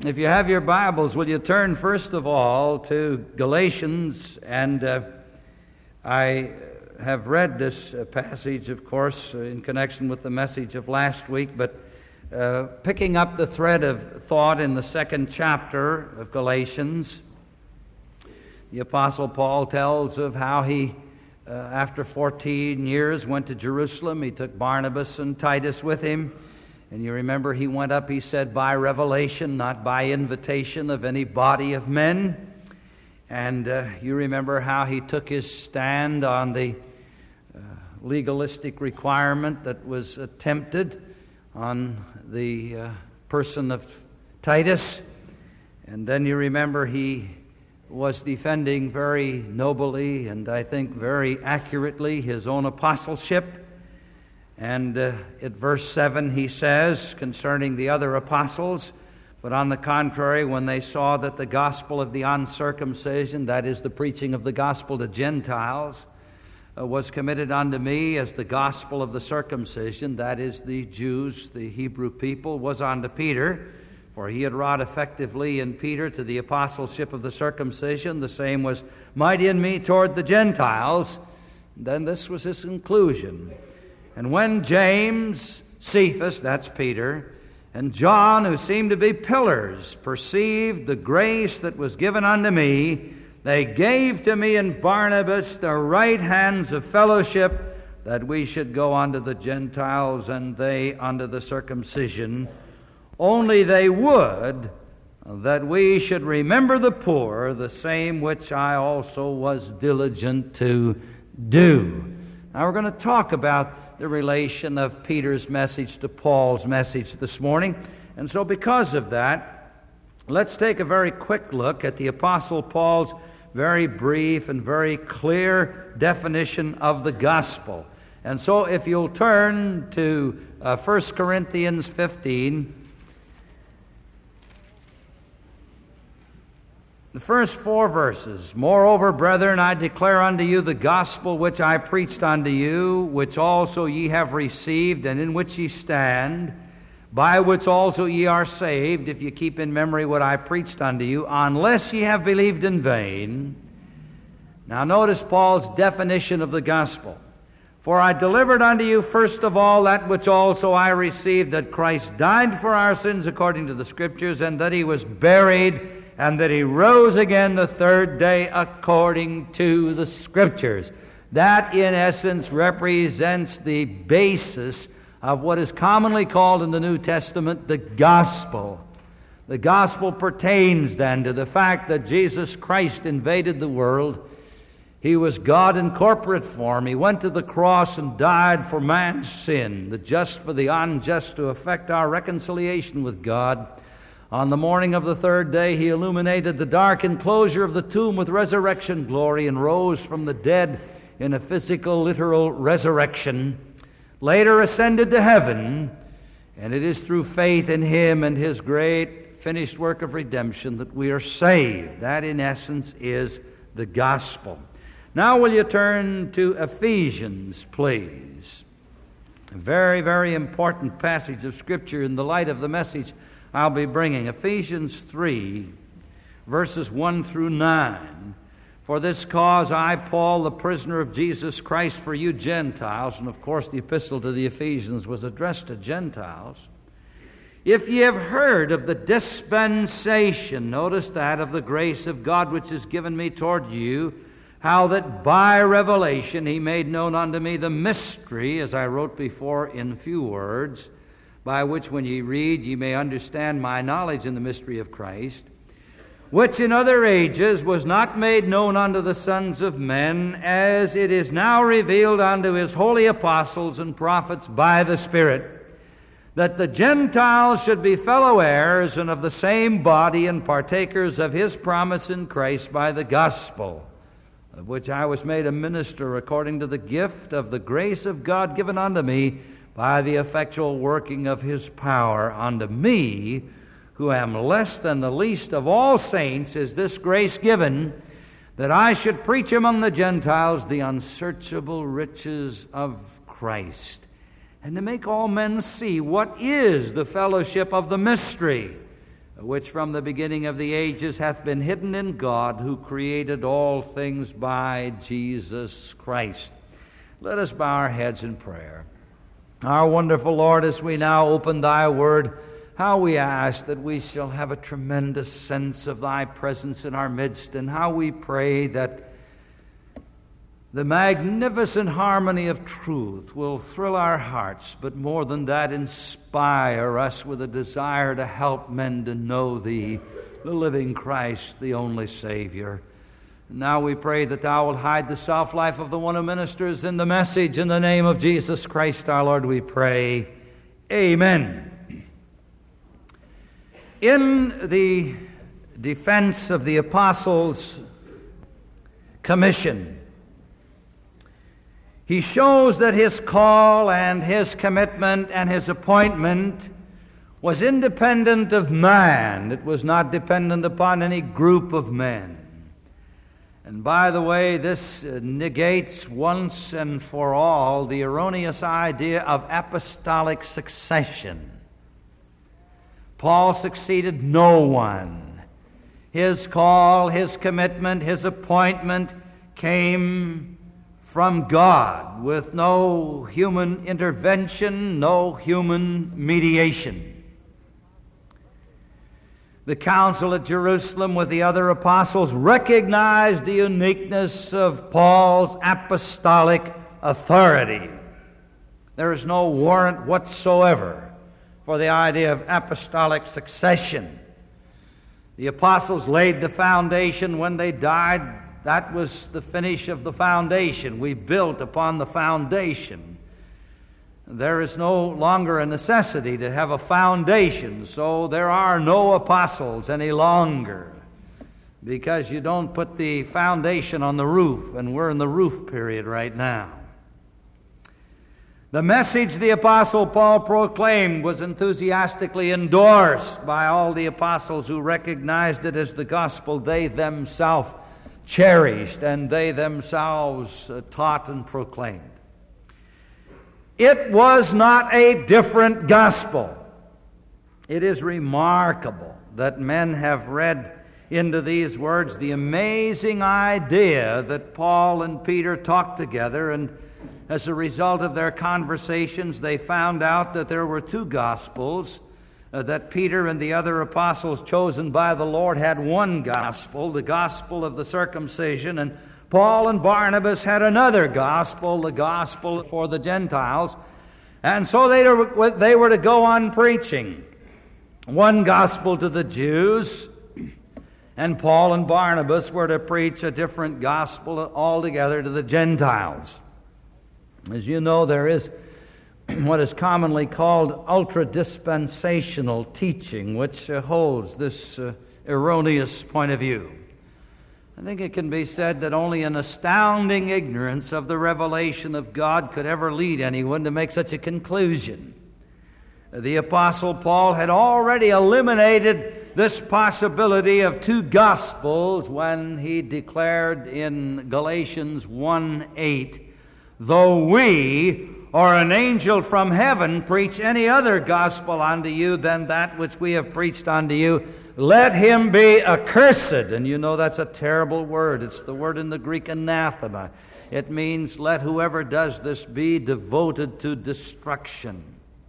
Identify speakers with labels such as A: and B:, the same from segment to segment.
A: If you have your Bibles, will you turn first of all to Galatians? And I have read this passage, of course, in connection with the message of last week, but picking up the thread of thought in the second chapter of Galatians, the Apostle Paul tells of how he, after 14 years, went to Jerusalem. He took Barnabas and Titus with him. And you remember he went up, he said, by revelation, not by invitation of any body of men. And you remember how he took his stand on the legalistic requirement that was attempted on the person of Titus. And then you remember he was defending very nobly and I think very accurately his own apostleship. And at verse 7 he says concerning the other apostles, but on the contrary, when they saw that the gospel of the uncircumcision, that is the preaching of the gospel to Gentiles, was committed unto me as the gospel of the circumcision, that is the Jews, the Hebrew people, was unto Peter, for he had wrought effectively in Peter to the apostleship of the circumcision, the same was mighty in me toward the Gentiles. Then this was his conclusion. And when James, Cephas, that's Peter, and John, who seemed to be pillars, perceived the grace that was given unto me, they gave to me and Barnabas the right hands of fellowship, that we should go unto the Gentiles and they unto the circumcision. Only they would that we should remember the poor, the same which I also was diligent to do. Now we're going to talk about the relation of Peter's message to Paul's message this morning. And so because of that, let's take a very quick look at the Apostle Paul's very brief and very clear definition of the gospel. And so if you'll turn to 1 Corinthians 15, the first 4 verses. Moreover, brethren, I declare unto you the gospel which I preached unto you, which also ye have received, and in which ye stand, by which also ye are saved, if ye keep in memory what I preached unto you, unless ye have believed in vain. Now notice Paul's definition of the gospel. For I delivered unto you first of all that which also I received, that Christ died for our sins according to the Scriptures, and that he was buried, and that he rose again the third day according to the Scriptures. That, in essence, represents the basis of what is commonly called in the New Testament the gospel. The gospel pertains then to the fact that Jesus Christ invaded the world. He was God in corporate form. He went to the cross and died for man's sin, the just for the unjust, to effect our reconciliation with God. On the morning of the third day, he illuminated the dark enclosure of the tomb with resurrection glory and rose from the dead in a physical, literal resurrection. Later ascended to heaven, and it is through faith in him and his great finished work of redemption that we are saved. That, in essence, is the gospel. Now will you turn to Ephesians, please? A very, very important passage of Scripture in the light of the message I'll be bringing. Ephesians 3, verses 1 through 9. For this cause I, Paul, the prisoner of Jesus Christ, for you Gentiles, and of course the epistle to the Ephesians was addressed to Gentiles. If ye have heard of the dispensation, notice that, of the grace of God which is given me toward you, how that by revelation he made known unto me the mystery, as I wrote before in few words, by which when ye read ye may understand my knowledge in the mystery of Christ, which in other ages was not made known unto the sons of men, as it is now revealed unto his holy apostles and prophets by the Spirit, that the Gentiles should be fellow heirs and of the same body and partakers of his promise in Christ by the gospel, of which I was made a minister according to the gift of the grace of God given unto me by the effectual working of his power. Unto me, who am less than the least of all saints, is this grace given, that I should preach among the Gentiles the unsearchable riches of Christ, and to make all men see what is the fellowship of the mystery which from the beginning of the ages hath been hidden in God, who created all things by Jesus Christ. Let us bow our heads in prayer. Our wonderful Lord, as we now open thy word, how we ask that we shall have a tremendous sense of thy presence in our midst, and how we pray that the magnificent harmony of truth will thrill our hearts, but more than that, inspire us with a desire to help men to know thee, the living Christ, the only Savior. Now we pray that thou wilt hide the self-life of the one who ministers in the message. In the name of Jesus Christ our Lord we pray. Amen. In the defense of the apostles' commission, he shows that his call and his commitment and his appointment was independent of man. It was not dependent upon any group of men. And by the way, this negates once and for all the erroneous idea of apostolic succession. Paul succeeded no one. His call, his commitment, his appointment came from God, with no human intervention, no human mediation. The council at Jerusalem with the other apostles recognized the uniqueness of Paul's apostolic authority. There is no warrant whatsoever for the idea of apostolic succession. The apostles laid the foundation when they died. That was the finish of the foundation. We built upon the foundation. There is no longer a necessity to have a foundation, so there are no apostles any longer, because you don't put the foundation on the roof, and we're in the roof period right now. The message the Apostle Paul proclaimed was enthusiastically endorsed by all the apostles who recognized it as the gospel they themselves cherished and they themselves taught and proclaimed. It was not a different gospel. It is remarkable that men have read into these words the amazing idea that Paul and Peter talked together, and as a result of their conversations, they found out that there were two gospels, that Peter and the other apostles chosen by the Lord had one gospel, the gospel of the circumcision, and Paul and Barnabas had another gospel, the gospel for the Gentiles. And so they were to go on preaching one gospel to the Jews, and Paul and Barnabas were to preach a different gospel altogether to the Gentiles. As you know, there is what is commonly called ultra-dispensational teaching, which holds this erroneous point of view. I think it can be said that only an astounding ignorance of the revelation of God could ever lead anyone to make such a conclusion. The Apostle Paul had already eliminated this possibility of two gospels when he declared in Galatians 1:8, "Though we or an angel from heaven preach any other gospel unto you than that which we have preached unto you, let him be accursed." And you know that's a terrible word. It's the word in the Greek anathema. It means let whoever does this be devoted to destruction.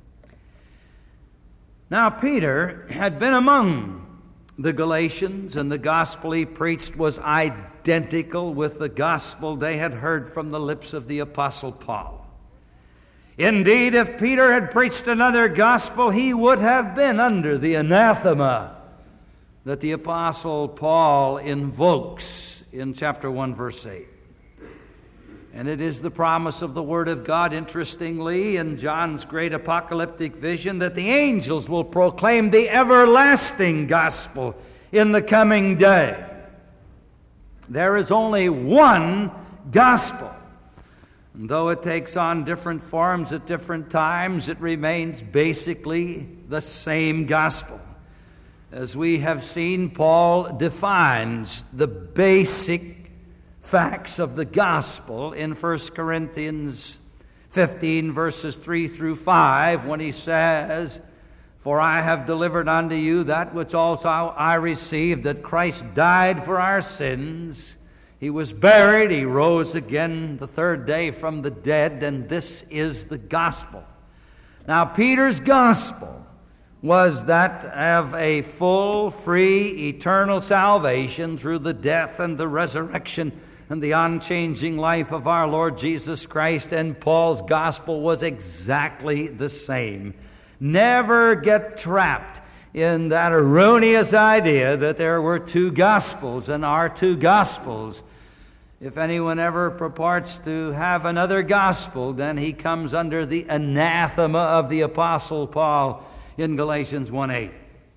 A: Now Peter had been among the Galatians, and the gospel he preached was identical with the gospel they had heard from the lips of the Apostle Paul. Indeed, if Peter had preached another gospel, he would have been under the anathema that the Apostle Paul invokes in chapter 1, verse 8. And it is the promise of the Word of God, interestingly, in John's great apocalyptic vision, that the angels will proclaim the everlasting gospel in the coming day. There is only one gospel. And though it takes on different forms at different times, it remains basically the same gospel. As we have seen, Paul defines the basic facts of the gospel in 1 Corinthians 15, verses 3 through 5, when he says For I have delivered unto you that which also I received, that Christ died for our sins. He was buried, he rose again the third day from the dead, and this is the gospel. Now, Peter's gospel was that of a full, free, eternal salvation through the death and the resurrection and the unchanging life of our Lord Jesus Christ. And Paul's gospel was exactly the same. Never get trapped in that erroneous idea that there were two gospels and are two gospels. If anyone ever purports to have another gospel, then he comes under the anathema of the Apostle Paul in Galatians 1:8.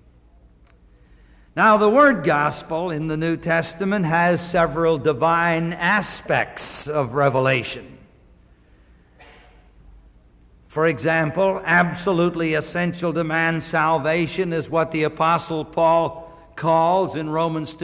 A: Now, the word gospel in the New Testament has several divine aspects of revelation. For example, absolutely essential to man's salvation is what the Apostle Paul calls in Romans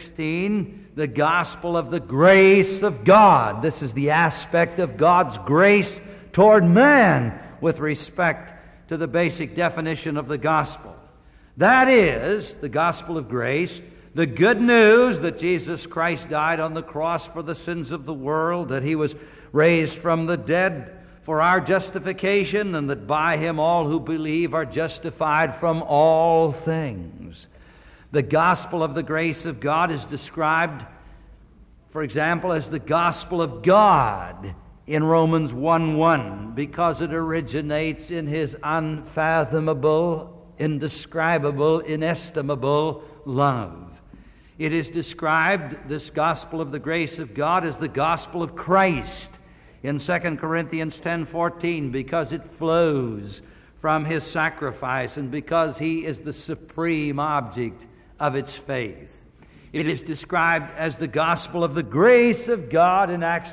A: 2:16 the gospel of the grace of God. This is the aspect of God's grace toward man with respect to the basic definition of the gospel. That is, the gospel of grace, the good news that Jesus Christ died on the cross for the sins of the world, that he was raised from the dead for our justification, and that by him all who believe are justified from all things. The gospel of the grace of God is described, for example, as the gospel of God in Romans 1:1, because it originates in his unfathomable, indescribable, inestimable love. It is described, this gospel of the grace of God, as the gospel of Christ in 2 Corinthians 10:14, because it flows from his sacrifice and because he is the supreme object of its faith. It is described as the gospel of the grace of God in Acts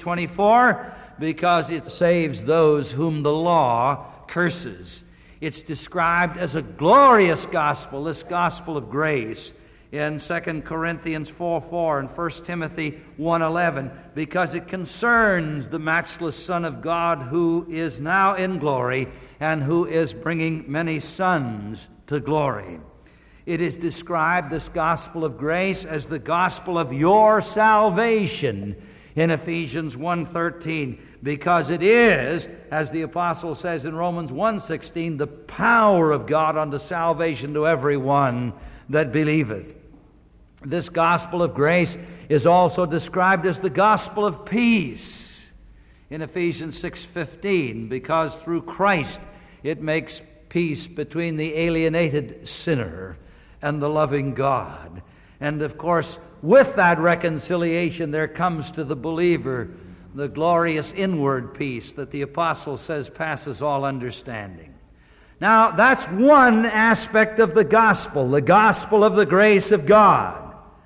A: 20:24, because it saves those whom the law curses. It's described as a glorious gospel, this gospel of grace, in 2 Corinthians 4:4 and 1 Timothy 1:11, because it concerns the matchless Son of God who is now in glory and who is bringing many sons to glory. It is described, this gospel of grace, as the gospel of your salvation in Ephesians 1:13, because it is, as the apostle says in Romans 1:16, the power of God unto salvation to every one that believeth. This gospel of grace is also described as the gospel of peace in Ephesians 6:15, because through Christ it makes peace between the alienated sinner and the loving God. And of course, with that reconciliation, there comes to the believer the glorious inward peace that the apostle says passes all understanding. Now, that's one aspect of the gospel of the grace of God.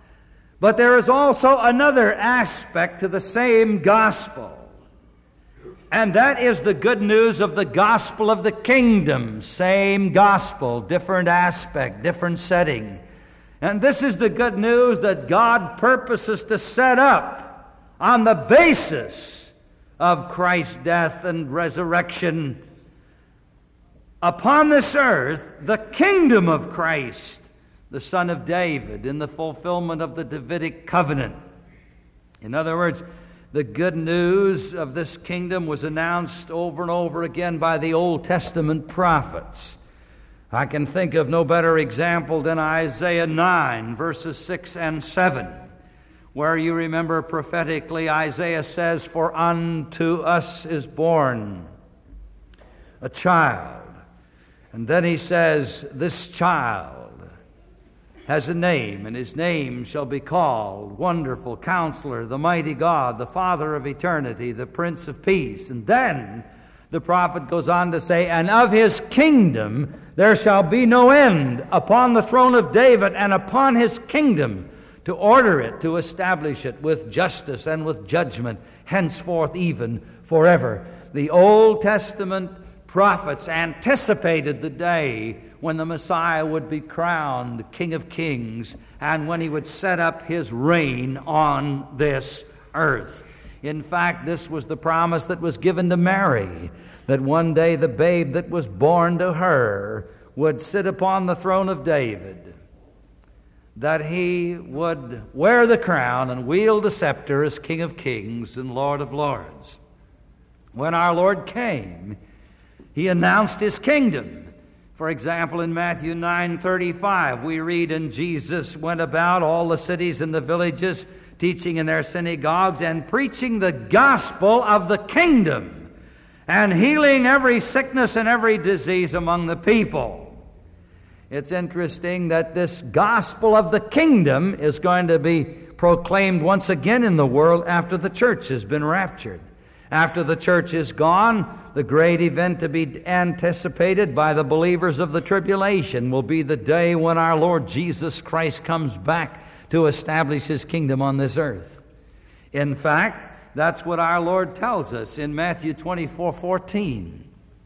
A: But there is also another aspect to the same gospel, and that is the good news of the gospel of the kingdom. Same gospel, different aspect, different setting. And this is the good news that God purposes to set up on the basis of Christ's death and resurrection upon this earth, the kingdom of Christ, the Son of David, in the fulfillment of the Davidic covenant. In other words, the good news of this kingdom was announced over and over again by the Old Testament prophets. I can think of no better example than Isaiah 9, verses 6 and 7, where you remember prophetically Isaiah says, "For unto us is born a child." And then he says, "This child has a name, and his name shall be called Wonderful Counselor, the Mighty God, the Father of Eternity, the Prince of Peace." And then the prophet goes on to say, "And of his kingdom there shall be no end, upon the throne of David and upon his kingdom, to order it, to establish it with justice and with judgment, henceforth even forever." The Old Testament prophets anticipated the day when the Messiah would be crowned King of Kings and when he would set up his reign on this earth. In fact, this was the promise that was given to Mary, that one day the babe that was born to her would sit upon the throne of David, that he would wear the crown and wield the scepter as King of Kings and Lord of Lords. When our Lord came, he announced his kingdom. For example, in Matthew 9:35, we read, "And Jesus went about all the cities and the villages, teaching in their synagogues and preaching the gospel of the kingdom, and healing every sickness and every disease among the people." It's interesting that this gospel of the kingdom is going to be proclaimed once again in the world after the church has been raptured. After the church is gone, the great event to be anticipated by the believers of the tribulation will be the day when our Lord Jesus Christ comes back to establish his kingdom on this earth. In fact, that's what our Lord tells us in Matthew 24:14.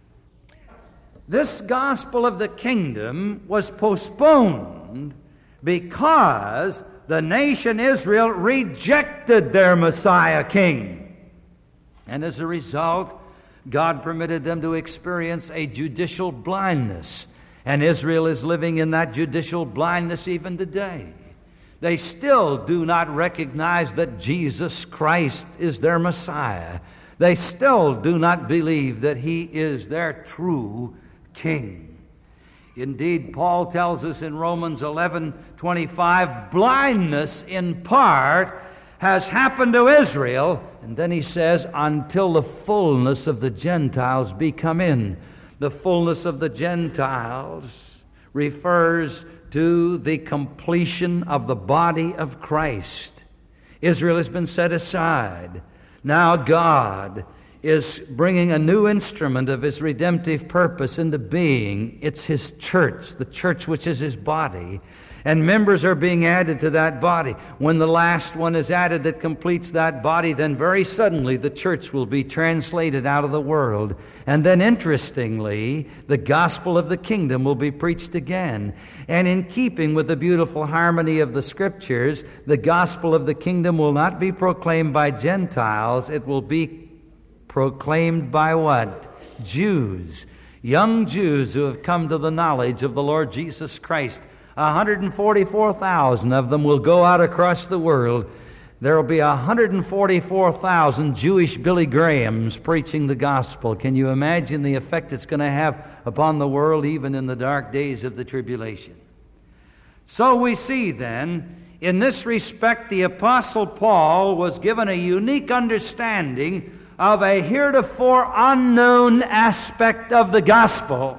A: This gospel of the kingdom was postponed because the nation Israel rejected their Messiah King. And as a result, God permitted them to experience a judicial blindness. And Israel is living in that judicial blindness even today. They still do not recognize that Jesus Christ is their Messiah. They still do not believe that he is their true King. Indeed, Paul tells us in Romans 11:25, blindness in part has happened to Israel, and then he says, until the fullness of the Gentiles be come in. The fullness of the Gentiles refers to the completion of the body of Christ. Israel has been set aside. Now God is bringing a new instrument of his redemptive purpose into being. It's his church, the church which is his body. And members are being added to that body. When the last one is added that completes that body, then very suddenly the church will be translated out of the world. And then interestingly, the gospel of the kingdom will be preached again. And in keeping with the beautiful harmony of the Scriptures, the gospel of the kingdom will not be proclaimed by Gentiles. It will be proclaimed by what? Jews. Young Jews who have come to the knowledge of the Lord Jesus Christ. 144,000 of them will go out across the world. There will be 144,000 Jewish Billy Grahams preaching the gospel. Can you imagine the effect it's going to have upon the world even in the dark days of the tribulation? So we see then, in this respect, the Apostle Paul was given a unique understanding of a heretofore unknown aspect of the gospel.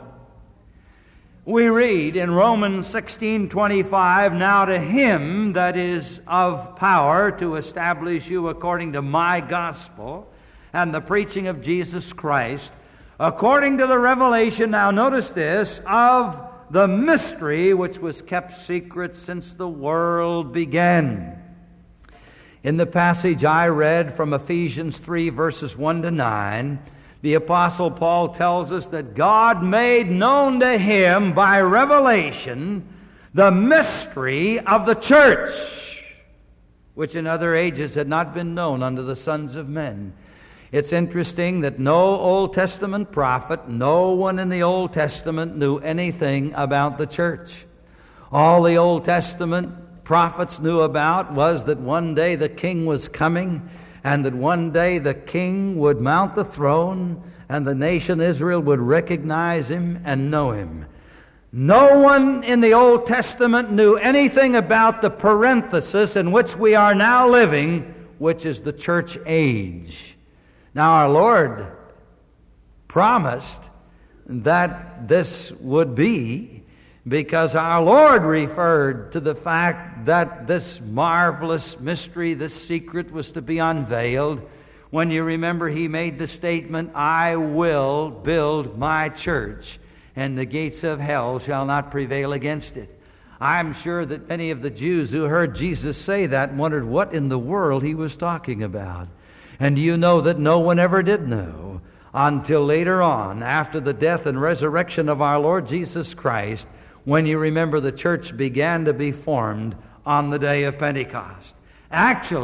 A: We read in Romans 16:25, "Now to him that is of power to establish you according to my gospel and the preaching of Jesus Christ, according to the revelation," now notice this, "of the mystery which was kept secret since the world began." In the passage I read from Ephesians 3, verses 1 to 9, the Apostle Paul tells us that God made known to him by revelation the mystery of the church, which in other ages had not been known unto the sons of men. It's interesting that no Old Testament prophet, no one in the Old Testament knew anything about the church. All the Old Testament prophets knew about was that one day the king was coming, and that one day the king would mount the throne, and the nation Israel would recognize him and know him. No one in the Old Testament knew anything about the parenthesis in which we are now living, which is the church age. Now our Lord promised that this would be, because our Lord referred to the fact that this marvelous mystery, this secret, was to be unveiled. When you remember, he made the statement, "I will build my church, and the gates of hell shall not prevail against it." I'm sure that many of the Jews who heard Jesus say that wondered what in the world he was talking about. And you know that no one ever did know until later on, after the death and resurrection of our Lord Jesus Christ, when you remember the church began to be formed on the day of Pentecost. Actually,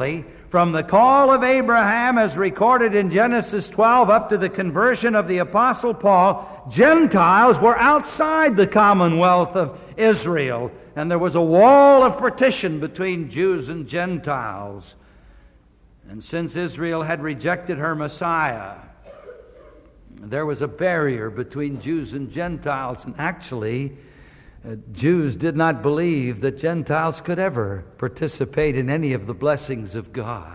A: From the call of Abraham as recorded in Genesis 12 up to the conversion of the Apostle Paul, Gentiles were outside the commonwealth of Israel, and there was a wall of partition between Jews and Gentiles. And since Israel had rejected her Messiah, there was a barrier between Jews and Gentiles, and actually, Jews did not believe that Gentiles could ever participate in any of the blessings of God.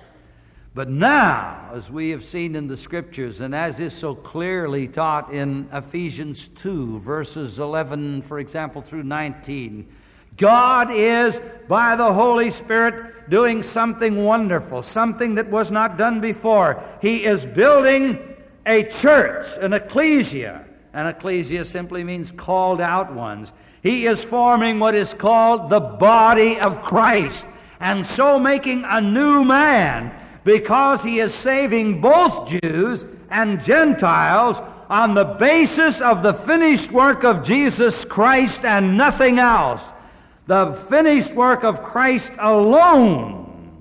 A: But now, as we have seen in the Scriptures, and as is so clearly taught in Ephesians 2, verses 11, for example, through 19, God is, by the Holy Spirit, doing something wonderful, something that was not done before. He is building a church, an ecclesia. An ecclesia simply means called out ones. He is forming what is called the body of Christ, and so making a new man, because he is saving both Jews and Gentiles on the basis of the finished work of Jesus Christ and nothing else. The finished work of Christ alone.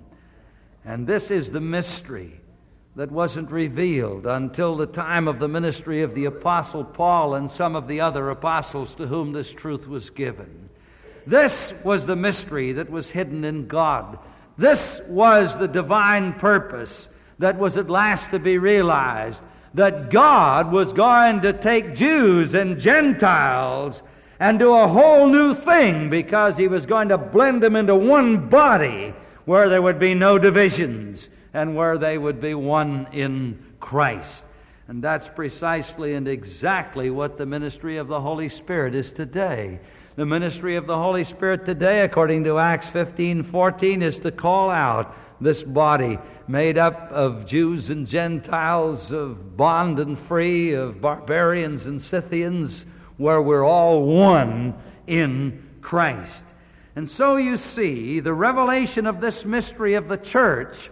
A: And this is the mystery that wasn't revealed until the time of the ministry of the Apostle Paul and some of the other apostles to whom this truth was given. This was the mystery that was hidden in God. This was the divine purpose that was at last to be realized, that God was going to take Jews and Gentiles and do a whole new thing, because he was going to blend them into one body where there would be no divisions, and where they would be one in Christ. And that's precisely and exactly what the ministry of the Holy Spirit is today. The ministry of the Holy Spirit today, according to Acts 15:14, is to call out this body made up of Jews and Gentiles, of bond and free, of barbarians and Scythians, where we're all one in Christ. And so you see, the revelation of this mystery of the church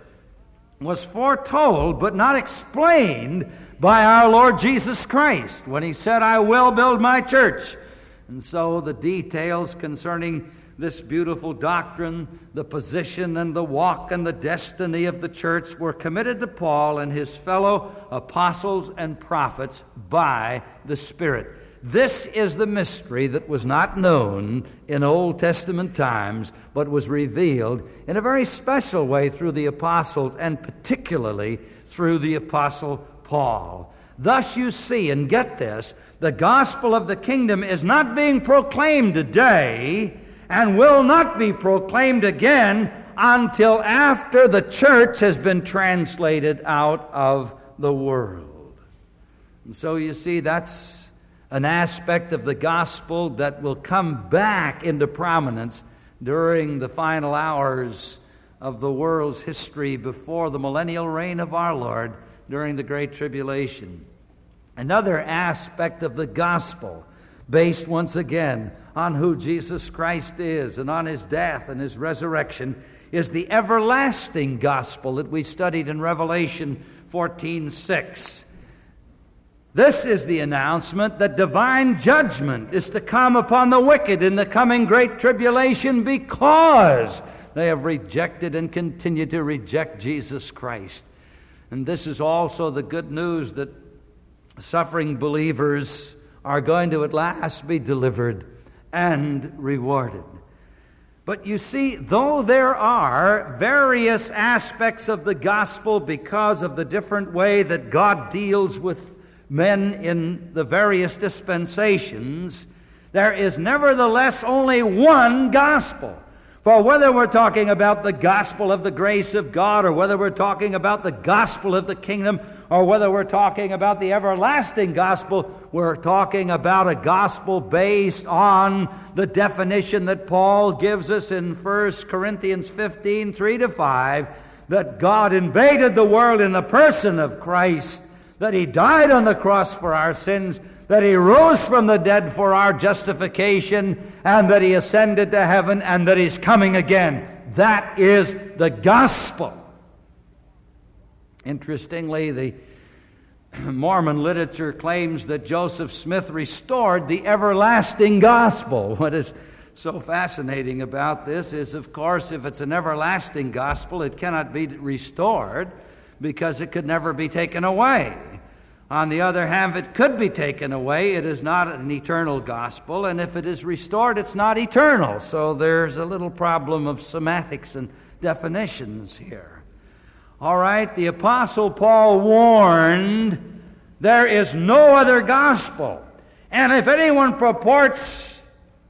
A: was foretold but not explained by our Lord Jesus Christ when he said, I will build my church. And so the details concerning this beautiful doctrine, the position and the walk and the destiny of the church, were committed to Paul and his fellow apostles and prophets by the Spirit. This is the mystery that was not known in Old Testament times, but was revealed in a very special way through the apostles, and particularly through the apostle Paul. Thus you see, and get this, the gospel of the kingdom is not being proclaimed today and will not be proclaimed again until after the church has been translated out of the world. And so you see, that's an aspect of the gospel that will come back into prominence during the final hours of the world's history before the millennial reign of our Lord during the Great Tribulation. Another aspect of the gospel, based once again on who Jesus Christ is and on his death and his resurrection, is the everlasting gospel that we studied in Revelation 14:6. This is the announcement that divine judgment is to come upon the wicked in the coming great tribulation, because they have rejected and continue to reject Jesus Christ. And this is also the good news that suffering believers are going to at last be delivered and rewarded. But you see, though there are various aspects of the gospel because of the different way that God deals with men in the various dispensations, there is nevertheless only one gospel. For whether we're talking about the gospel of the grace of God, or whether we're talking about the gospel of the kingdom, or whether we're talking about the everlasting gospel, we're talking about a gospel based on the definition that Paul gives us in 1 Corinthians 15:3-5, that God invaded the world in the person of Christ, that he died on the cross for our sins, that he rose from the dead for our justification, and that he ascended to heaven, and that he's coming again. That is the gospel. Interestingly, the Mormon literature claims that Joseph Smith restored the everlasting gospel. What is so fascinating about this is, of course, if it's an everlasting gospel, it cannot be restored because it could never be taken away. On the other hand, if it could be taken away, it is not an eternal gospel, and if it is restored, it's not eternal. So there's a little problem of semantics and definitions here. All right, the Apostle Paul warned there is no other gospel. And if anyone purports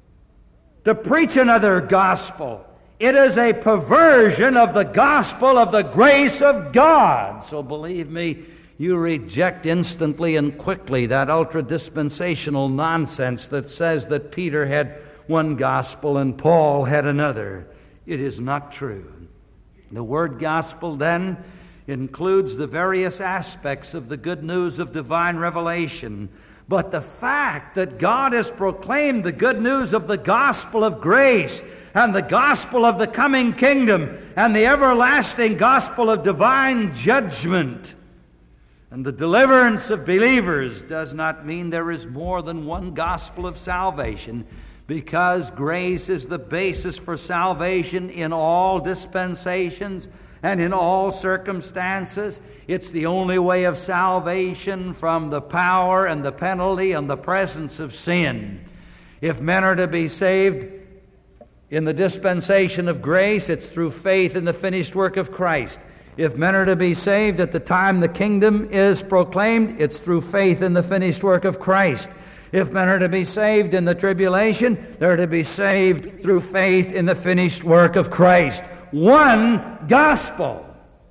A: to preach another gospel, it is a perversion of the gospel of the grace of God. So believe me, you reject instantly and quickly that ultra-dispensational nonsense that says that Peter had one gospel and Paul had another. It is not true. The word gospel then includes the various aspects of the good news of divine revelation. But the fact that God has proclaimed the good news of the gospel of grace and the gospel of the coming kingdom and the everlasting gospel of divine judgment and the deliverance of believers does not mean there is more than one gospel of salvation, because grace is the basis for salvation in all dispensations and in all circumstances. It's the only way of salvation from the power and the penalty and the presence of sin. If men are to be saved in the dispensation of grace, it's through faith in the finished work of Christ. If men are to be saved at the time the kingdom is proclaimed, it's through faith in the finished work of Christ. If men are to be saved in the tribulation, they're to be saved through faith in the finished work of Christ. One gospel.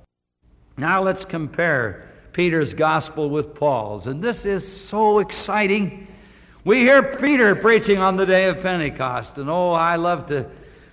A: Now let's compare Peter's gospel with Paul's. And this is so exciting. We hear Peter preaching on the day of Pentecost. And I love to,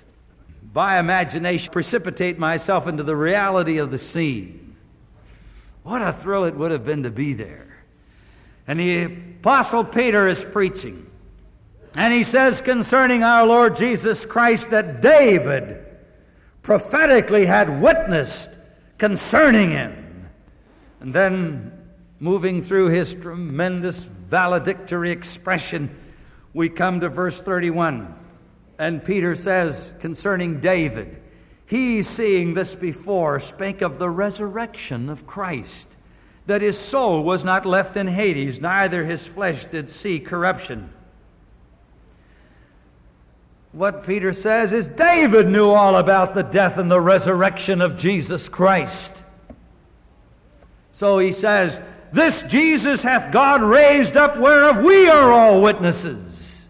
A: by imagination, precipitate myself into the reality of the scene. What a thrill it would have been to be there. And the Apostle Peter is preaching. And he says concerning our Lord Jesus Christ that David prophetically had witnessed concerning him. And then, moving through his tremendous valedictory expression, we come to verse 31. And Peter says concerning David, he, seeing this before, spake of the resurrection of Christ, that his soul was not left in Hades, neither his flesh did see corruption. What Peter says is David knew all about the death and the resurrection of Jesus Christ. So he says, this Jesus hath God raised up, whereof we are all witnesses.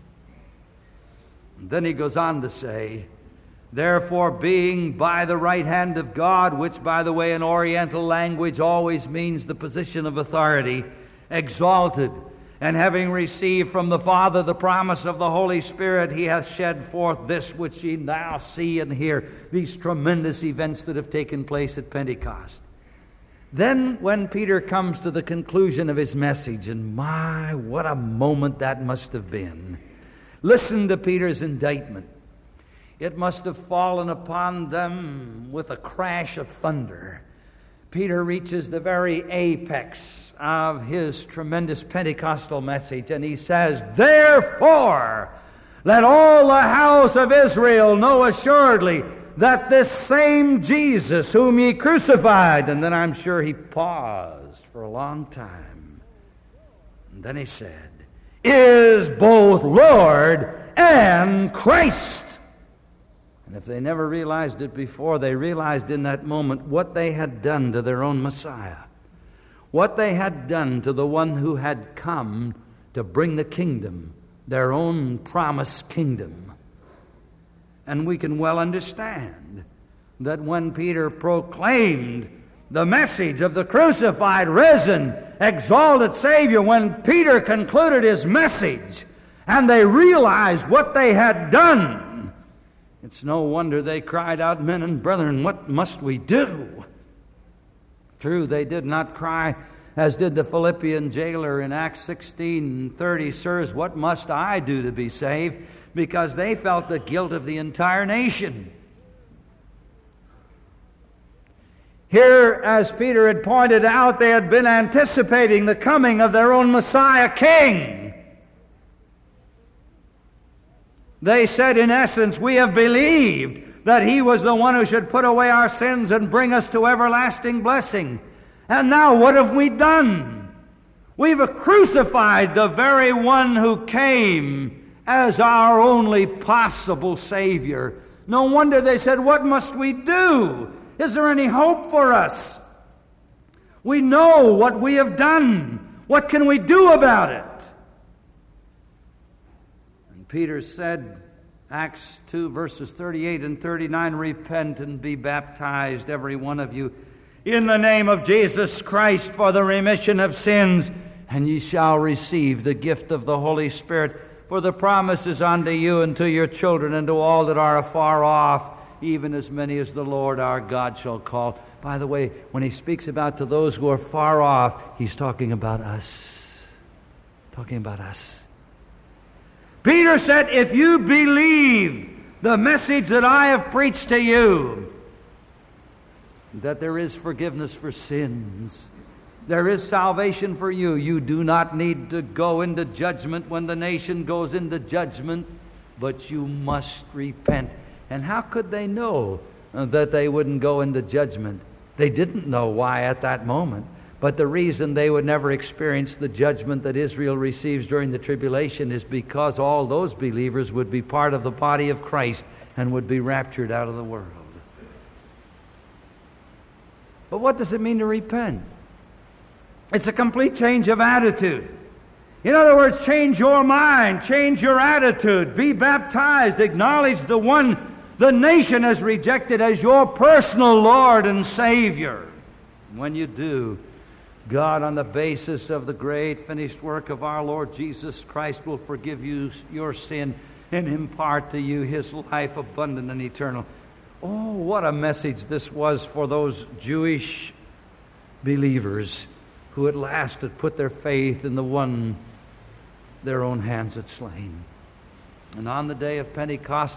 A: And then he goes on to say, therefore, being by the right hand of God, which, by the way, in Oriental language always means the position of authority, exalted, and having received from the Father the promise of the Holy Spirit, he hath shed forth this which ye now see and hear, these tremendous events that have taken place at Pentecost. Then when Peter comes to the conclusion of his message, and my, what a moment that must have been. Listen to Peter's indictment. It must have fallen upon them with a crash of thunder. Peter reaches the very apex of his tremendous Pentecostal message, and he says, therefore, let all the house of Israel know assuredly that this same Jesus whom ye crucified, and then I'm sure he paused for a long time, and then he said, is both Lord and Christ. And if they never realized it before, they realized in that moment what they had done to their own Messiah, what they had done to the one who had come to bring the kingdom, their own promised kingdom. And we can well understand that when Peter proclaimed the message of the crucified, risen, exalted Savior, when Peter concluded his message and they realized what they had done, it's no wonder they cried out, men and brethren, what must we do? True, they did not cry as did the Philippian jailer in Acts 16:30, sirs, what must I do to be saved? Because they felt the guilt of the entire nation. Here, as Peter had pointed out, they had been anticipating the coming of their own Messiah King. They said, in essence, we have believed that he was the one who should put away our sins and bring us to everlasting blessing. And now what have we done? We've crucified the very one who came as our only possible Savior. No wonder they said, what must we do? Is there any hope for us? We know what we have done. What can we do about it? And Peter said, Acts 2, verses 38 and 39, repent and be baptized, every one of you, in the name of Jesus Christ for the remission of sins, and ye shall receive the gift of the Holy Spirit. For the promise is unto you and to your children and to all that are afar off, even as many as the Lord our God shall call. By the way, when he speaks about to those who are far off, he's talking about us. Talking about us. Peter said, if you believe the message that I have preached to you, that there is forgiveness for sins, there is salvation for you. You do not need to go into judgment when the nation goes into judgment, but you must repent. And how could they know that they wouldn't go into judgment? They didn't know why at that moment. But the reason they would never experience the judgment that Israel receives during the tribulation is because all those believers would be part of the body of Christ and would be raptured out of the world. But what does it mean to repent? It's a complete change of attitude. In other words, change your mind, change your attitude, be baptized, acknowledge the one the nation has rejected as your personal Lord and Savior. When you do, God, on the basis of the great finished work of our Lord Jesus Christ, will forgive you your sin and impart to you his life abundant and eternal. Oh, what a message this was for those Jewish believers who at last had put their faith in the one their own hands had slain. And on the day of Pentecost,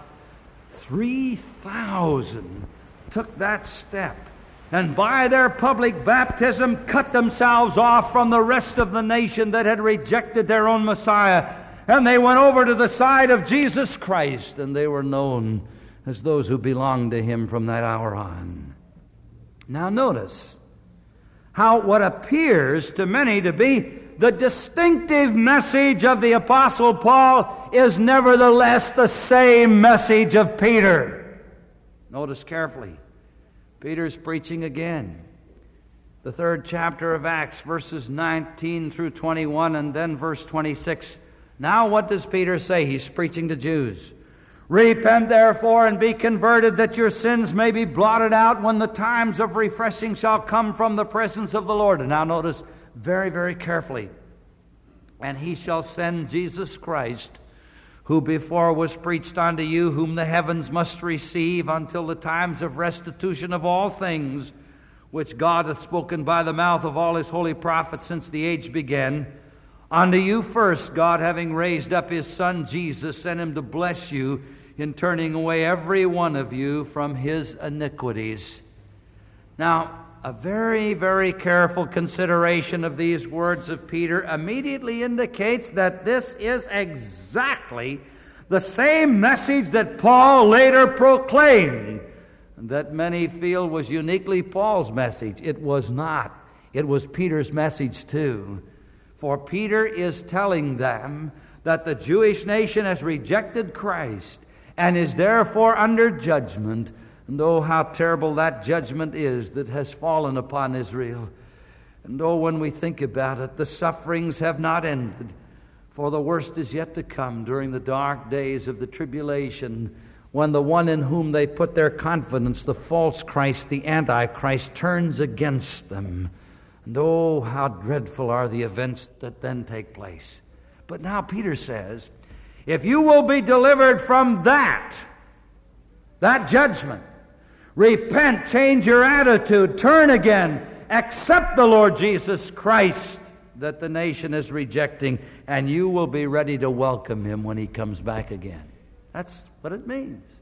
A: 3,000 took that step, and by their public baptism cut themselves off from the rest of the nation that had rejected their own Messiah. And they went over to the side of Jesus Christ, and they were known as those who belonged to him from that hour on. Now notice how what appears to many to be the distinctive message of the Apostle Paul is nevertheless the same message of Peter. Notice carefully. Peter's preaching again. The 3rd chapter of Acts, verses 19 through 21, and then verse 26. Now what does Peter say? He's preaching to Jews. Repent therefore and be converted, that your sins may be blotted out when the times of refreshing shall come from the presence of the Lord. And now notice very, very carefully. And he shall send Jesus Christ, who before was preached unto you, whom the heavens must receive until the times of restitution of all things, which God hath spoken by the mouth of all his holy prophets since the age began. Unto you first, God, having raised up his Son Jesus, sent him to bless you in turning away every one of you from his iniquities. Now, a very, very careful consideration of these words of Peter immediately indicates that this is exactly the same message that Paul later proclaimed, that many feel was uniquely Paul's message. It was not. It was Peter's message too. For Peter is telling them that the Jewish nation has rejected Christ and is therefore under judgment. And oh, how terrible that judgment is that has fallen upon Israel. And oh, when we think about it, the sufferings have not ended, for the worst is yet to come during the dark days of the tribulation, when the one in whom they put their confidence, the false Christ, the Antichrist, turns against them. And oh, how dreadful are the events that then take place. But now Peter says, if you will be delivered from that judgment, repent, change your attitude, turn again, accept the Lord Jesus Christ that the nation is rejecting, and you will be ready to welcome him when he comes back again. That's what it means.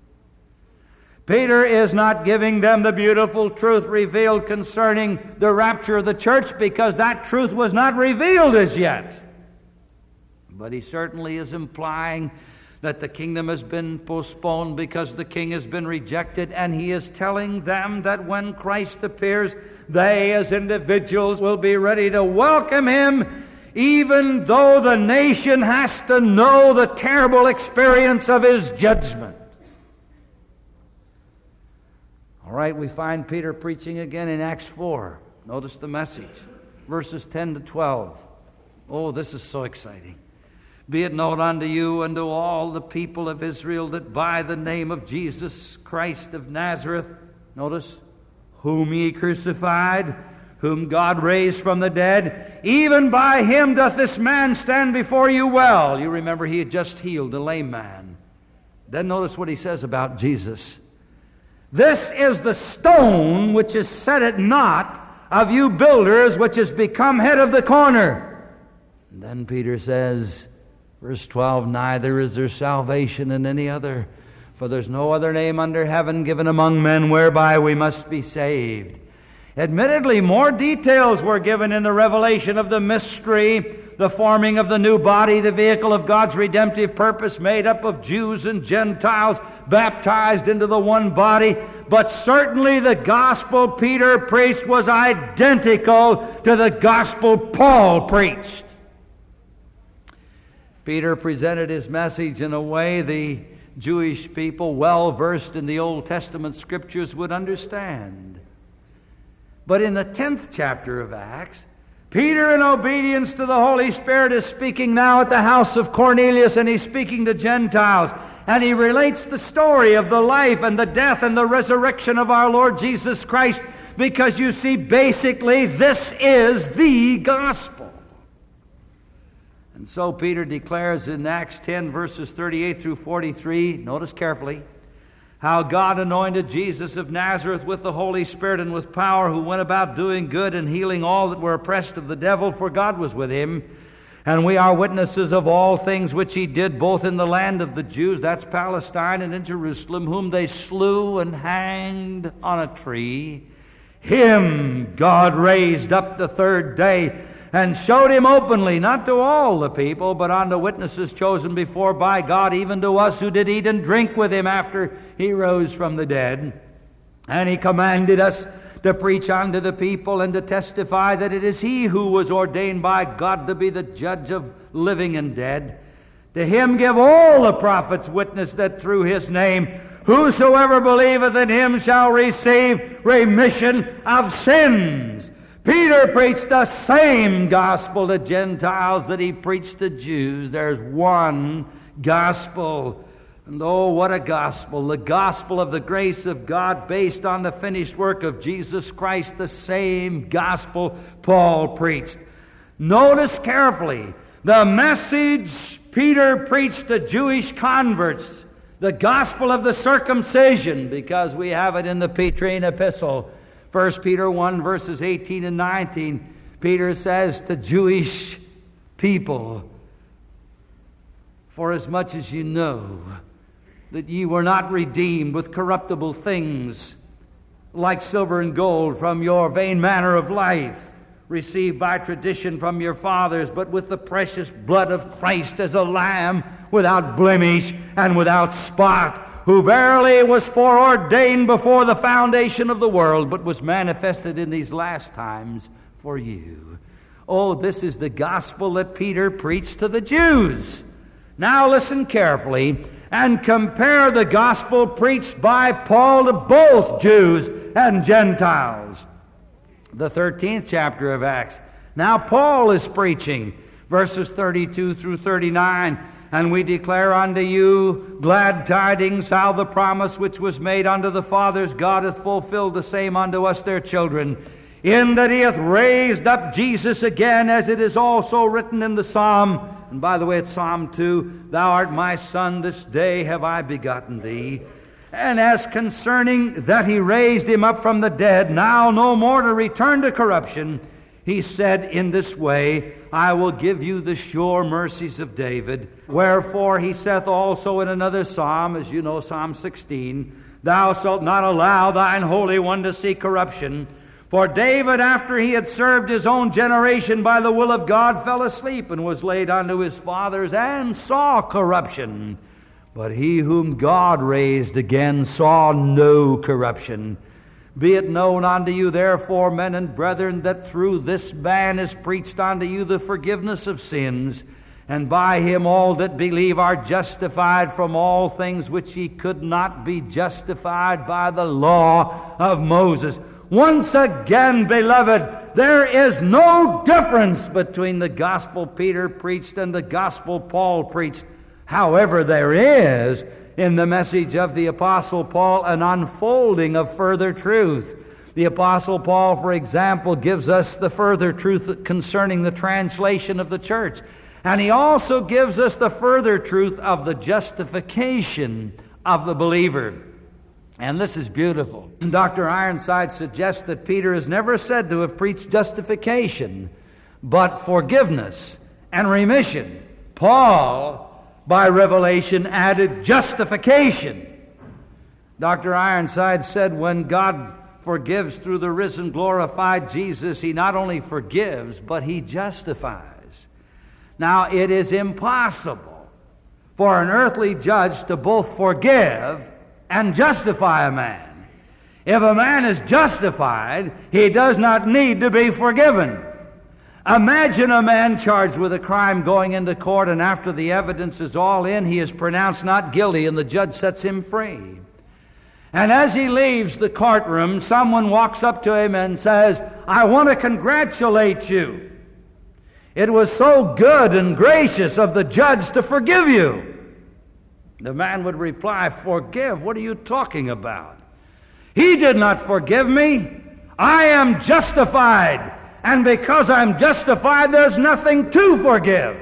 A: Peter is not giving them the beautiful truth revealed concerning the rapture of the church, because that truth was not revealed as yet. But he certainly is implying that the kingdom has been postponed because the king has been rejected, and he is telling them that when Christ appears, they as individuals will be ready to welcome him, even though the nation has to know the terrible experience of his judgment. All right, we find Peter preaching again in Acts 4. Notice the message, verses 10 to 12. Oh, this is so exciting. Be it known unto you and to all the people of Israel that by the name of Jesus Christ of Nazareth, notice, whom ye crucified, whom God raised from the dead, even by him doth this man stand before you well. You remember he had just healed a lame man. Then notice what he says about Jesus. This is the stone which is set at naught of you builders, which has become head of the corner. And then Peter says, verse 12, neither is there salvation in any other, for there's no other name under heaven given among men whereby we must be saved. Admittedly, more details were given in the revelation of the mystery, the forming of the new body, the vehicle of God's redemptive purpose made up of Jews and Gentiles baptized into the one body. But certainly the gospel Peter preached was identical to the gospel Paul preached. Peter presented his message in a way the Jewish people, well versed in the Old Testament scriptures, would understand. But in the 10th chapter of Acts, Peter, in obedience to the Holy Spirit, is speaking now at the house of Cornelius, and he's speaking to Gentiles. And he relates the story of the life and the death and the resurrection of our Lord Jesus Christ, because you see, basically, this is the gospel. And so Peter declares in Acts 10, verses 38 through 43, notice carefully, how God anointed Jesus of Nazareth with the Holy Spirit and with power, who went about doing good and healing all that were oppressed of the devil, for God was with him. And we are witnesses of all things which he did, both in the land of the Jews, that's Palestine, and in Jerusalem, whom they slew and hanged on a tree. Him God raised up the third day, and showed him openly, not to all the people, but unto witnesses chosen before by God, even to us who did eat and drink with him after he rose from the dead. And he commanded us to preach unto the people and to testify that it is he who was ordained by God to be the judge of living and dead. To him give all the prophets witness that through his name whosoever believeth in him shall receive remission of sins. Peter preached the same gospel to Gentiles that he preached to Jews. There's one gospel. And oh, what a gospel. The gospel of the grace of God based on the finished work of Jesus Christ, the same gospel Paul preached. Notice carefully, the message Peter preached to Jewish converts, the gospel of the circumcision, because we have it in the Petrine epistle. 1 Peter 1, verses 18 and 19, Peter says to Jewish people, forasmuch as you know that ye were not redeemed with corruptible things like silver and gold from your vain manner of life, received by tradition from your fathers, but with the precious blood of Christ as a lamb without blemish and without spot, who verily was foreordained before the foundation of the world, but was manifested in these last times for you. Oh, this is the gospel that Peter preached to the Jews. Now listen carefully and compare the gospel preached by Paul to both Jews and Gentiles. The 13th chapter of Acts. Now Paul is preaching, verses 32 through 39. And we declare unto you glad tidings, how the promise which was made unto the fathers, God hath fulfilled the same unto us their children, in that he hath raised up Jesus again, as it is also written in the Psalm. And by the way, it's Psalm 2, Thou art my son, this day have I begotten thee. And as concerning that he raised him up from the dead, now no more to return to corruption, he said in this way, I will give you the sure mercies of David. Wherefore he saith also in another psalm, as you know, Psalm 16, Thou shalt not allow thine Holy One to see corruption. For David, after he had served his own generation by the will of God, fell asleep and was laid unto his fathers, and saw corruption. But he whom God raised again saw no corruption. Be it known unto you, therefore, men and brethren, that through this man is preached unto you the forgiveness of sins, and by him all that believe are justified from all things which ye could not be justified by the law of Moses. Once again, beloved, there is no difference between the gospel Peter preached and the gospel Paul preached. However, there is in the message of the Apostle Paul an unfolding of further truth. The Apostle Paul, for example, gives us the further truth concerning the translation of the church. And he also gives us the further truth of the justification of the believer. And this is beautiful. Dr. Ironside suggests that Peter is never said to have preached justification, but forgiveness and remission. Paul, by revelation, added justification. Dr. Ironside said when God forgives through the risen, glorified Jesus, he not only forgives, but he justifies. Now, it is impossible for an earthly judge to both forgive and justify a man. If a man is justified, he does not need to be forgiven. Imagine a man charged with a crime going into court, and after the evidence is all in, he is pronounced not guilty, and the judge sets him free. And as he leaves the courtroom, someone walks up to him and says, "I want to congratulate you. It was so good and gracious of the judge to forgive you." The man would reply, "Forgive? What are you talking about? He did not forgive me. I am justified. And because I'm justified, there's nothing to forgive."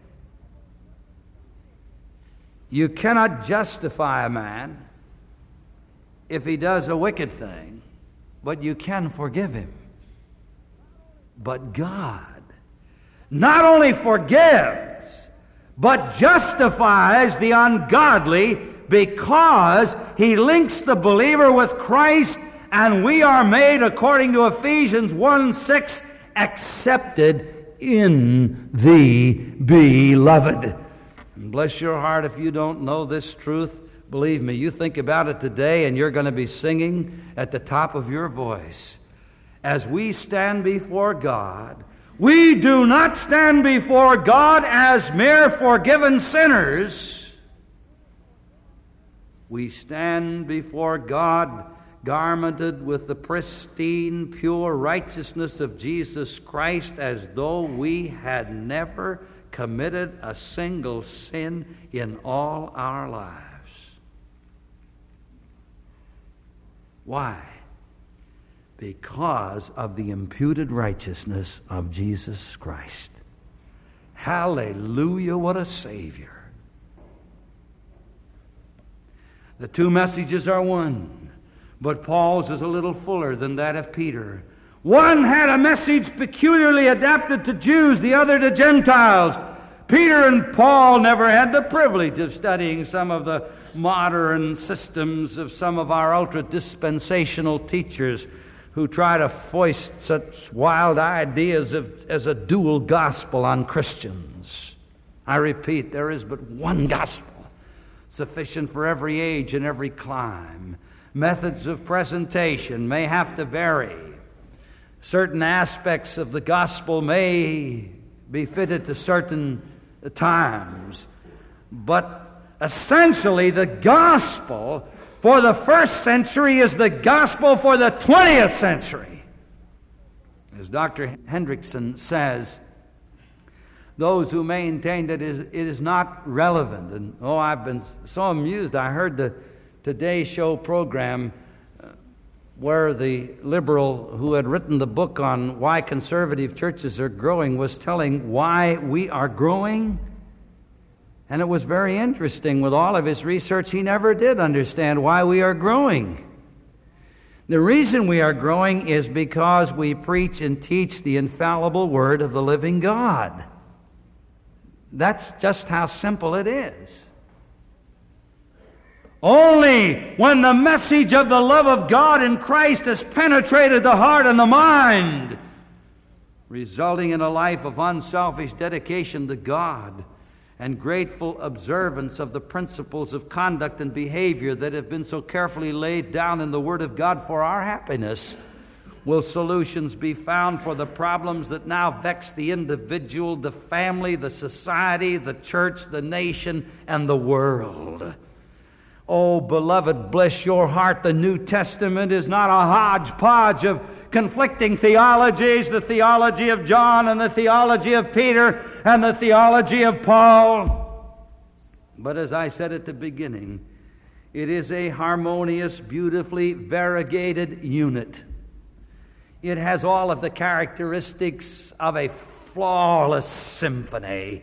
A: You cannot justify a man if he does a wicked thing, but you can forgive him. But God not only forgives, but justifies the ungodly, because he links the believer with Christ, and we are made, according to Ephesians 1:6, accepted in the beloved. And bless your heart if you don't know this truth. Believe me, you think about it today and you're going to be singing at the top of your voice. As we stand before God, we do not stand before God as mere forgiven sinners. We stand before God garmented with the pristine, pure righteousness of Jesus Christ, as though we had never committed a single sin in all our lives. Why? Because of the imputed righteousness of Jesus Christ. Hallelujah, what a Savior. The two messages are one, but Paul's is a little fuller than that of Peter. One had a message peculiarly adapted to Jews, the other to Gentiles. Peter and Paul never had the privilege of studying some of the modern systems of some of our ultra-dispensational teachers who try to foist such wild ideas as a dual gospel on Christians. I repeat, there is but one gospel, sufficient for every age and every clime. Methods of presentation may have to vary. Certain aspects of the gospel may be fitted to certain times. But essentially, the gospel for the first century is the gospel for the 20th century. As Dr. Hendrickson says, those who maintain that it is not relevant, and I've been so amused. I heard the Today Show program where the liberal who had written the book on why conservative churches are growing was telling why we are growing. And it was very interesting. With all of his research, he never did understand why we are growing. The reason we are growing is because we preach and teach the infallible Word of the living God. That's just how simple it is. Only when the message of the love of God in Christ has penetrated the heart and the mind, resulting in a life of unselfish dedication to God and grateful observance of the principles of conduct and behavior that have been so carefully laid down in the Word of God for our happiness, will solutions be found for the problems that now vex the individual, the family, the society, the church, the nation, and the world. Oh, beloved, bless your heart. The New Testament is not a hodgepodge of conflicting theologies, the theology of John and the theology of Peter and the theology of Paul. But as I said at the beginning, it is a harmonious, beautifully variegated unit. It has all of the characteristics of a flawless symphony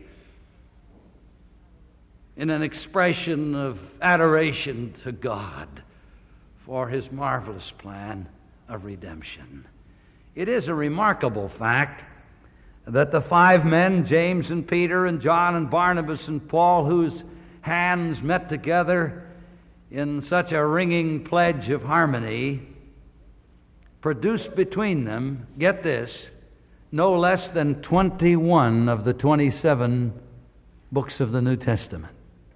A: in an expression of adoration to God for His marvelous plan of redemption. It is a remarkable fact that the five men, James and Peter and John and Barnabas and Paul, whose hands met together in such a ringing pledge of harmony, produced between them, get this, no less than 21 of the 27 books of the New Testament.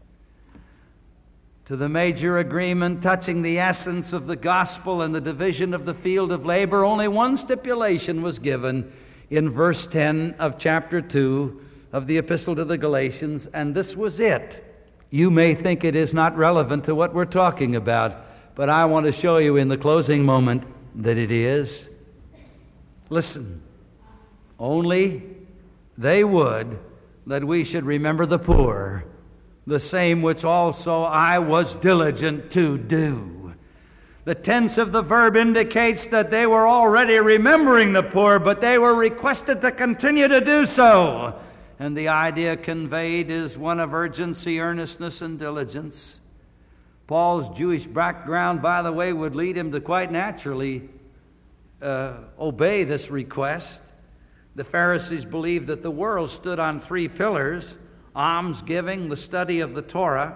A: To the major agreement touching the essence of the gospel and the division of the field of labor, only one stipulation was given in verse 10 of chapter 2 of the Epistle to the Galatians, and this was it. You may think it is not relevant to what we're talking about, but I want to show you in the closing moment that it is. Listen, only they would that we should remember the poor, the same which also I was diligent to do. The tense of the verb indicates that they were already remembering the poor, but they were requested to continue to do so. And the idea conveyed is one of urgency, earnestness, and diligence. Paul's Jewish background, by the way, would lead him to quite naturally obey this request. The Pharisees believed that the world stood on three pillars: almsgiving, the study of the Torah,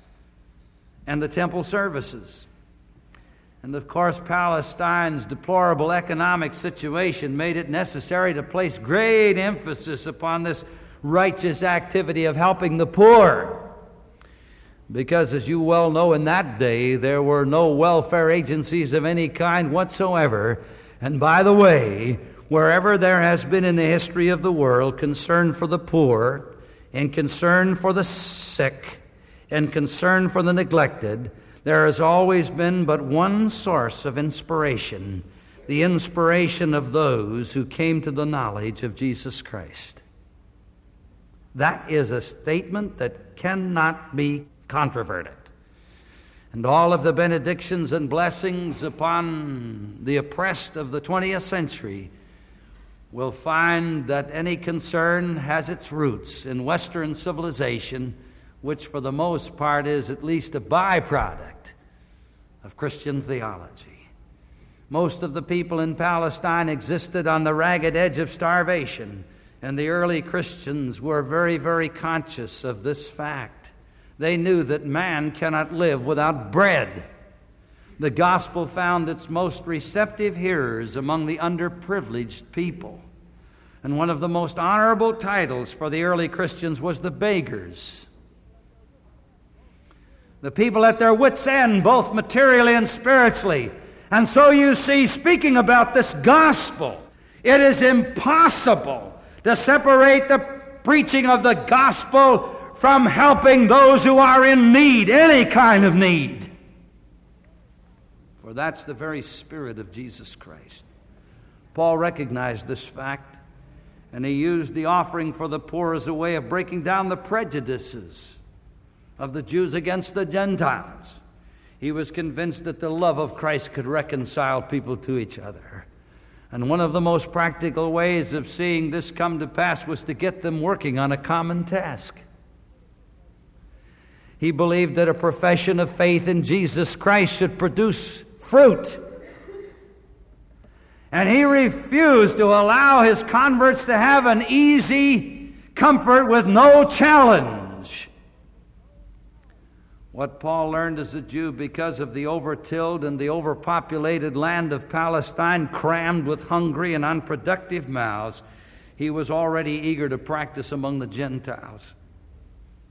A: and the temple services. And of course, Palestine's deplorable economic situation made it necessary to place great emphasis upon this righteous activity of helping the poor. Because, as you well know, in that day, there were no welfare agencies of any kind whatsoever. And by the way, wherever there has been in the history of the world concern for the poor, and concern for the sick, and concern for the neglected, there has always been but one source of inspiration: the inspiration of those who came to the knowledge of Jesus Christ. That is a statement that cannot be controverted. And all of the benedictions and blessings upon the oppressed of the 20th century will find that any concern has its roots in Western civilization, which for the most part is at least a byproduct of Christian theology. Most of the people in Palestine existed on the ragged edge of starvation, and the early Christians were very, very conscious of this fact. They knew that man cannot live without bread. The gospel found its most receptive hearers among the underprivileged people. And one of the most honorable titles for the early Christians was the beggars. The people at their wits' end, both materially and spiritually. And so you see, speaking about this gospel, it is impossible to separate the preaching of the gospel from helping those who are in need, any kind of need. For that's the very spirit of Jesus Christ. Paul recognized this fact, and he used the offering for the poor as a way of breaking down the prejudices of the Jews against the Gentiles. He was convinced that the love of Christ could reconcile people to each other. And one of the most practical ways of seeing this come to pass was to get them working on a common task. He believed that a profession of faith in Jesus Christ should produce fruit. And he refused to allow his converts to have an easy comfort with no challenge. What Paul learned as a Jew, because of the overtilled and the overpopulated land of Palestine, crammed with hungry and unproductive mouths, he was already eager to practice among the Gentiles.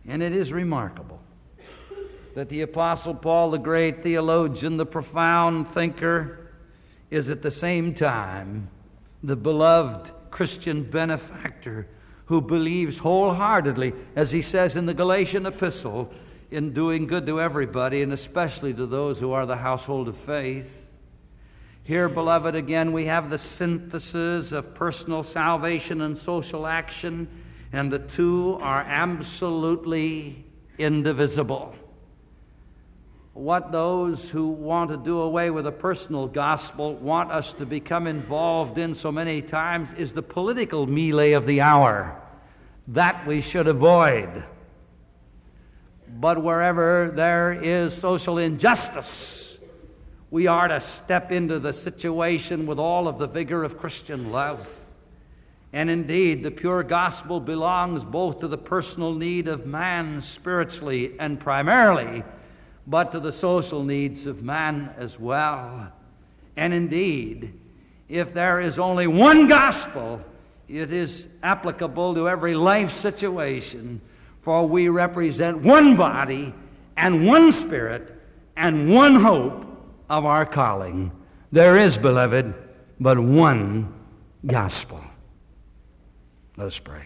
A: And it is remarkable that the Apostle Paul, the great theologian, the profound thinker, is at the same time the beloved Christian benefactor who believes wholeheartedly, as he says in the Galatian epistle, in doing good to everybody, and especially to those who are the household of faith. Here, beloved, again, we have the synthesis of personal salvation and social action, and the two are absolutely indivisible. What those who want to do away with the personal gospel want us to become involved in so many times is the political melee of the hour. That we should avoid. But wherever there is social injustice, we are to step into the situation with all of the vigor of Christian love. And indeed, the pure gospel belongs both to the personal need of man spiritually and primarily, but to the social needs of man as well. And indeed, if there is only one gospel, it is applicable to every life situation, for we represent one body and one spirit and one hope of our calling. There is, beloved, but one gospel. Let us pray.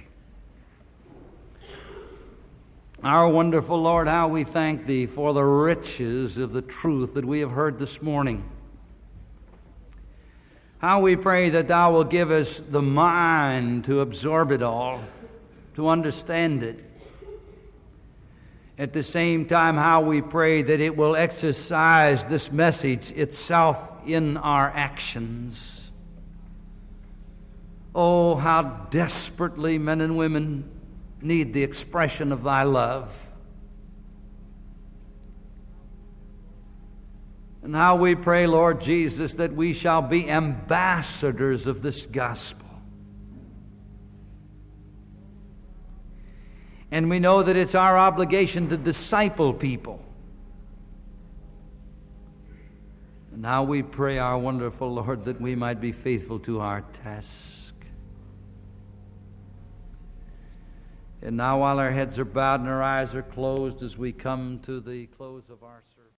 A: Our wonderful Lord, how we thank Thee for the riches of the truth that we have heard this morning. How we pray that Thou will give us the mind to absorb it all, to understand it. At the same time, how we pray that it will exercise this message itself in our actions. Oh, how desperately men and women need the expression of Thy love. And how we pray, Lord Jesus, that we shall be ambassadors of this gospel. And we know that it's our obligation to disciple people. And how we pray, our wonderful Lord, that we might be faithful to our task. And now, while our heads are bowed and our eyes are closed, as we come to the close of our service,